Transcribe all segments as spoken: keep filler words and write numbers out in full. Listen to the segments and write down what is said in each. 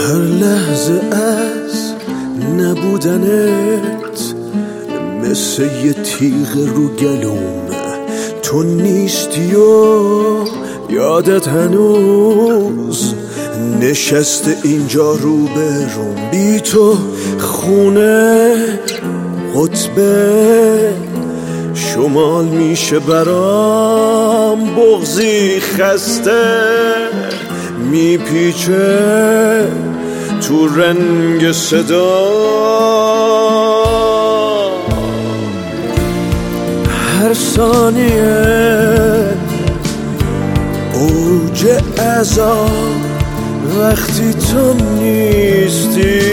هر لحظه از نبودنت مثل یه تیغ رو گلوم، تو نیستی و یادت هنوز نشسته اینجا رو به روم. بی تو خونه قطبه شمال میشه برام، بغضی خسته میپیچه تو رنگ صدا. هر ثانیه اوج عذاب وقتی تو نیستی،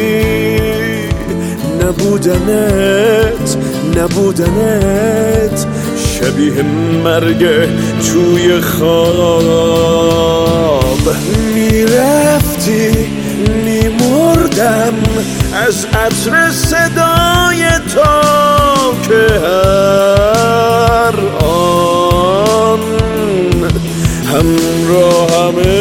نبودنت نبودنت شبیه مرگ توی خواب. میرفتی میمردم از عطر صدای تو که هر آن همراهمه.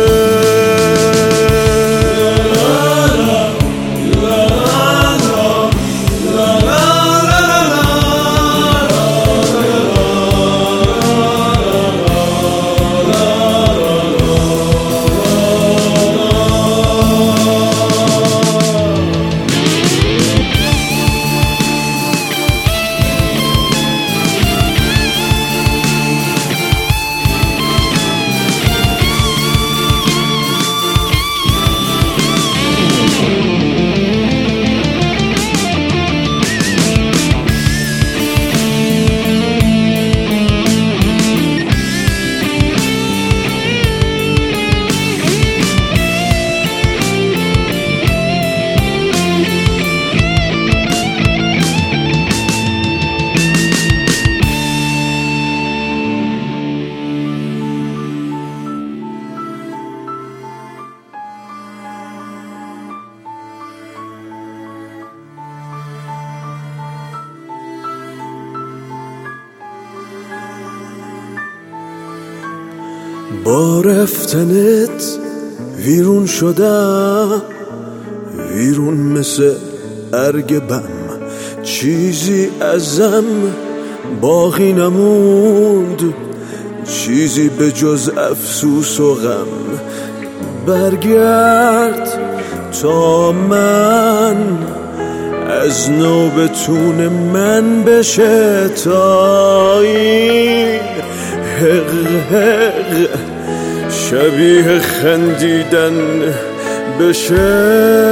با رفتنت ویرون شدم، ویرون مثل ارگ بم، چیزی ازم باقی نموند، چیزی به جز افسوس و غم. برگرد تا من از نو بتون من بشه، تا این حق حق شبیه خندیدن بشه.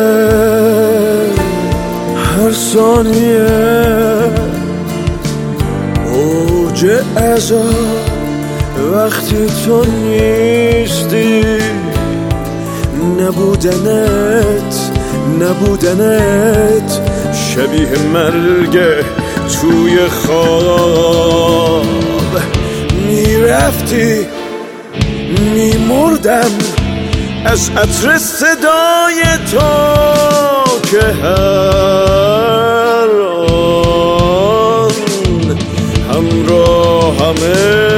هر ثانیه اوج عذاب وقتی تو نیستی، نبودنت نبودنت شبیه مرگ توی خواب. میرفتی میمردم از عطر صدای تو که هر آن همراهمه.